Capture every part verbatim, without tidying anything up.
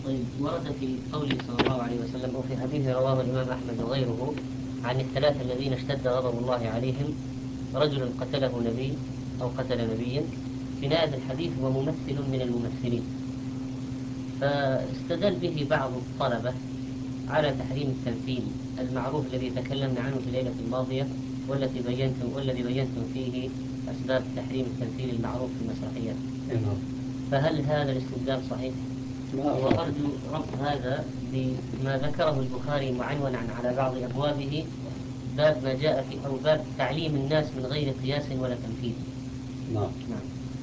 طيب، ورد في قوله صلى الله عليه وسلم وفي حديث رواه الإمام أحمد وغيره عن الثلاثة الذين اشتد غضب الله عليهم: رجل قتله نبي أو قتل نبيا. في نهاية الحديث وممثل من الممثلين. فاستدل به بعض الطلبة على تحريم التمثيل المعروف الذي تكلمنا عنه في الليلة الماضية، والتي بينتم والذي بينتم فيه أسباب تحريم التمثيل المعروف في المسرحيات. نعم. فهل هذا الاستدلال صحيح؟ وأرجو ربط هذا بما ذكره البخاري معنونا على بعض أبوابه: باب ما جاء في أو باب تعليم الناس من غير قياس ولا تمثيل. نعم. نعم.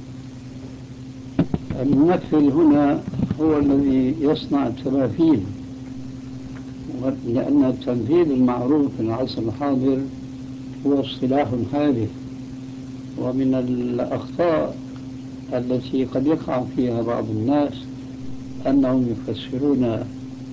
الممثل هنا هو الذي يصنع التماثيل، لأن التمثيل المعروف في العصر الحاضر هو اصطلاح حادث، ومن الأخطاء التي قد يقع فيها بعض الناس أنهم يفسرون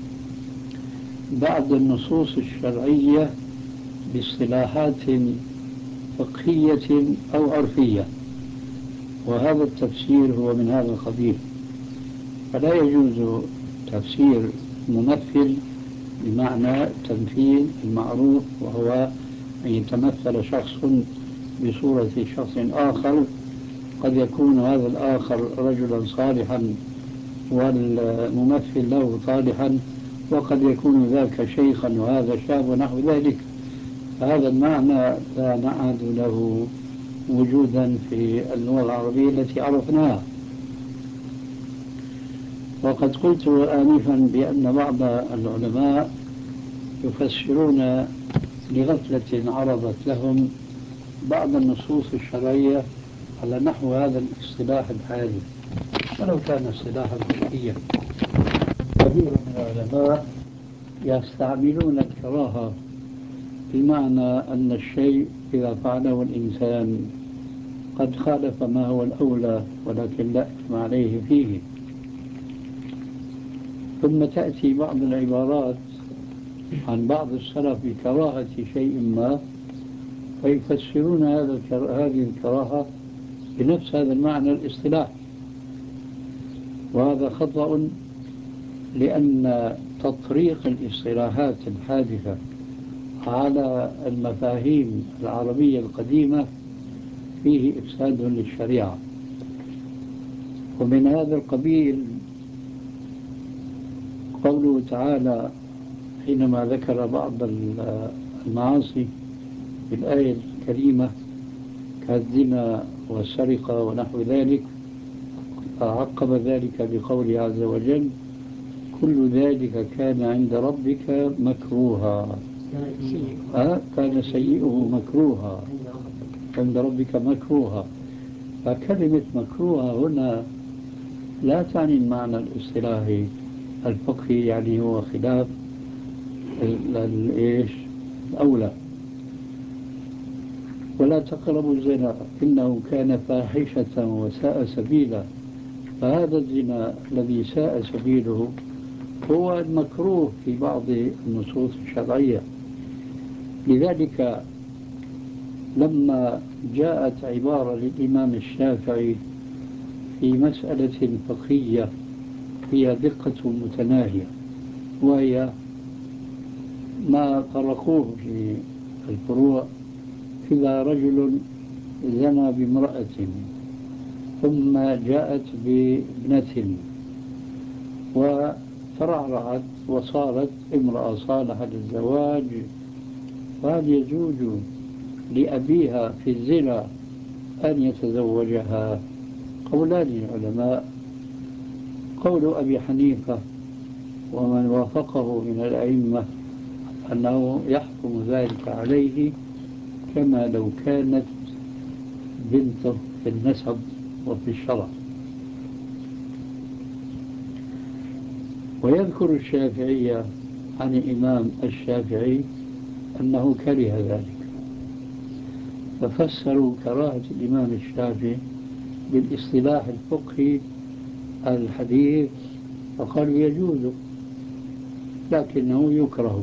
بعض النصوص الشرعية باصطلاحات فقهية أو عرفية، وهذا التفسير هو من هذا القبيل. فلا يجوز تفسير ممثل بمعنى التمثيل المعروف، وهو أن يتمثل شخص بصورة شخص آخر، قد يكون هذا الآخر رجلا صالحا والممثل له صالحا، وقد يكون ذاك شيخا وهذا شاب ونحو ذلك. هذا المعنى لا نعهد له وجودا في اللغة العربية التي عرفناها. وقد قلت آنفا بأن بعض العلماء يفسرون لغفلة عرضت لهم بعض النصوص الشرعية على نحو هذا الاصطلاح الحالي، ولو كان اصطلاحا فقهيا. كثير من العلماء يستعملون الكراهة بمعنى أن الشيء إذا فعله الإنسان قد خالف ما هو الأولى ولكن لا إثم عليه فيه. ثم تأتي بعض العبارات عن بعض السلف بكراهة شيء ما، فيفسرون هذا هذه الكراهة بنفس هذا المعنى الاصطلاح، وهذا خطأ، لأن تطريق الاصطلاحات الحادثة على المفاهيم العربية القديمة فيه إفساد للشريعة. ومن هذا القبيل قوله تعالى حينما ذكر بعض المعاصي في الآية الكريمة كالزنا والسرقة ونحو ذلك، فعقب ذلك بقوله عز وجل: كل ذلك كان عند ربك مكروها. آه كان سيئه مكروها عند ربك مكروها. فكلمة مكروها هنا لا تعني المعنى الاصطلاحي الفقهي، يعني هو خلاف الإيش الأولى. ولا تقربوا الزنا إنه كان فاحشة وساء سبيلا. فهذا الزنا الذي ساء سبيله هو المكروه في بعض النصوص الشرعية. لذلك لما جاءت عبارة للإمام الشافعي في مسألة فقهية فيها دقة متناهية، وهي ما فرقوه في الفروع: إذا رجل زنى بامرأة ثم جاءت بابنة وترعرعت وصارت امرأة صالحة للزواج، فهل يجوز لأبيها في الزنا أن يتزوجها؟ قولان للعلماء: قول أبي حنيفة ومن وافقه من الأئمة أنه يحكم ذلك عليه كما لو كانت بنته في النسب وفي الشرع. ويذكر الشافعية عن الإمام الشافعي أنه كره ذلك، ففسروا كراهة الإمام الشافعي بالاصطلاح الفقهي الحديث، فقالوا يجوز لكنه يكره.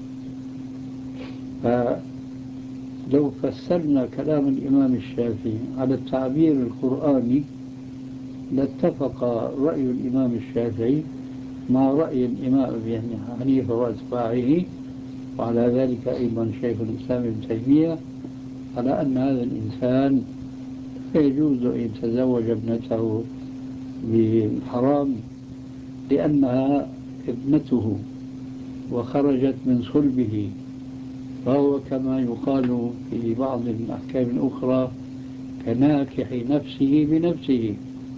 فلو فسرنا كلام الإمام الشافعي على التعبير القرآني لاتفق رأي الإمام الشافعي مع رأي الإمام أبي حنيفة وأتباعه، وعلى ذلك أيضا شيخ الإسلام ابن تيمية، على أن هذا الإنسان يجوز أن يتزوج ابنته بالحرام لأنها ابنته وخرجت من صلبه، فهو كما يقال في بعض الأحكام الأخرى كناكح نفسه بنفسه.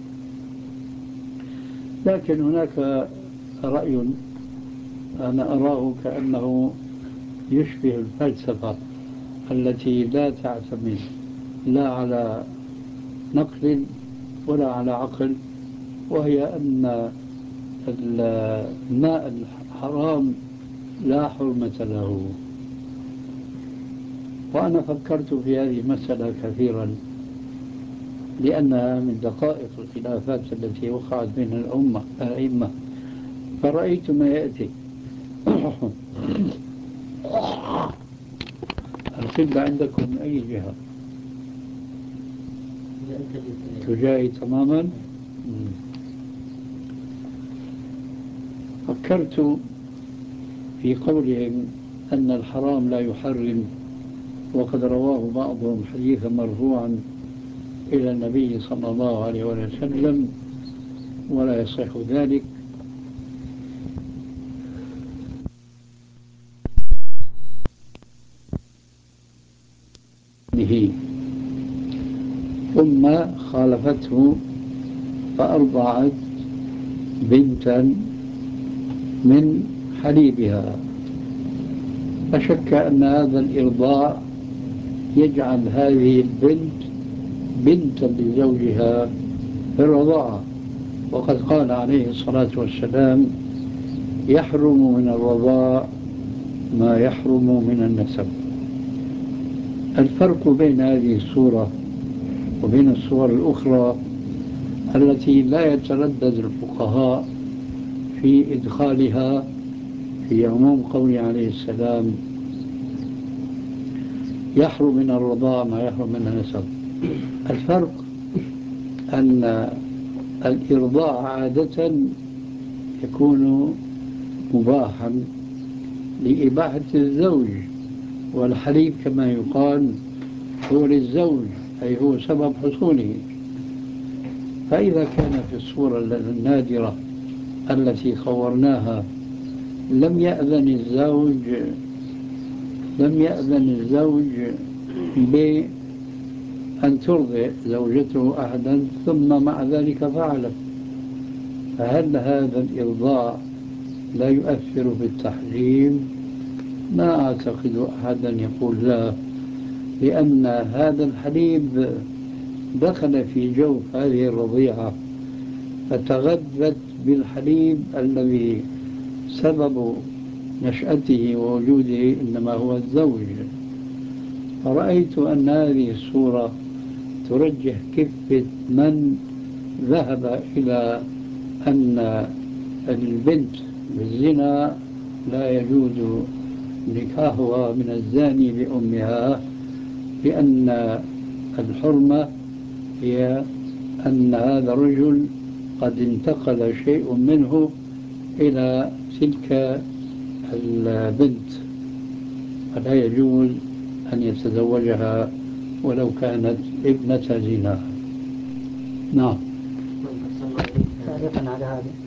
لكن هناك رأي أنا أراه كأنه يشبه الفلسفة التي لا تعتمد لا على نقل ولا على عقل، وهي أن الماء الحرام لا حرمة له. وأنا فكرت في هذه المسألة كثيرا لأنها من دقائق الخلافات التي وقعت بين الأمة الأئمة، فرأيت ما يأتي. القبلة عندكم من أي جهة؟ تجاهي تماما. فكرت في قولهم أن الحرام لا يحرم، وقد رواه بعضهم حديثا مرفوعا إلى النبي صلى الله عليه وسلم ولا يصح ذلك. ثم خالفته فأرضعت بنتا من حليبها، فشك أن هذا الإرضاع يجعل هذه البنت بنتا لزوجها في الرضاعة، وقد قال عليه الصلاة والسلام: يحرم من الرضاع ما يحرم من النسب. الفرق بين هذه الصورة وبين الصور الأخرى التي لا يتردد الفقهاء في إدخالها في عموم قوله عليه السلام: يحرم من الرضاع ما يحرم من النسب. الفرق أن الإرضاع عادة يكون مباحا لإباحة الزوج، والحليب كما يقال هو للزوج، أي هو سبب حصوله. فإذا كان في الصورة النادرة التي صورناها لم يأذن الزوج لم يأذن الزوج بأن ترضع زوجته أحدا ثم مع ذلك فعلت، فهل هذا الإرضاع لا يؤثر في التحريم؟ ما أعتقد أحدا يقول لا، لأن هذا الحليب دخل في جوف هذه الرضيعة فتغذت بالحليب الذي سبب نشأته ووجوده إنما هو الزوج. فرأيت أن هذه الصورة ترجح كفة من ذهب إلى أن البنت بالزنا لا يجوز نكاحها من الزاني بأمها، لأن الحرمة هي أن هذا الرجل قد انتقل شيء منه إلى تلك البنت، فلا يجوز أن يتزوجها ولو كانت ابنة زنا. نعم. تعليقا على هذا